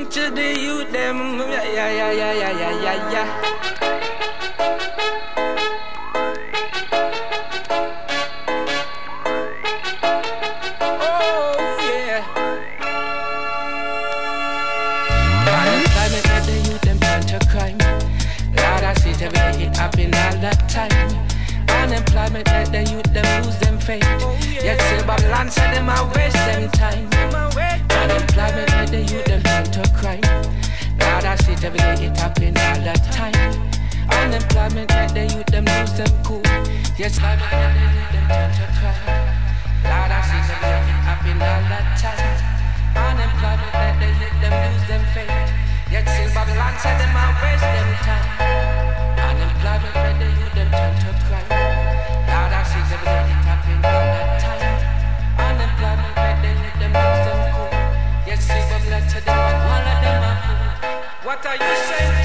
to the youth, them, yeah. Oh, yeah. Unemployment made the youth, them turn to crime. Lord, I see it every day, it happen all the time. Unemployment made the youth, them lose them faith. Yet still Babylon said them a waste them time. Unemployment made the youth, them turn to crime. Lord, I see it every day, it happen all the time. Unemployment made the youth, them lose them cool. Yes, unemployment made the youth, them turn to crime. Lord, I see it every day, it happen all the time. Unemployment made the youth, them lose them faith. Yet still Babylon said them a waste them time. Unemployment made the youth, them turn to crime. Lord, I see it every day, it happen all the time. Unemployment made the youth, them lose them cool. Yet still Babylon said them a one of them a fool. What are you saying?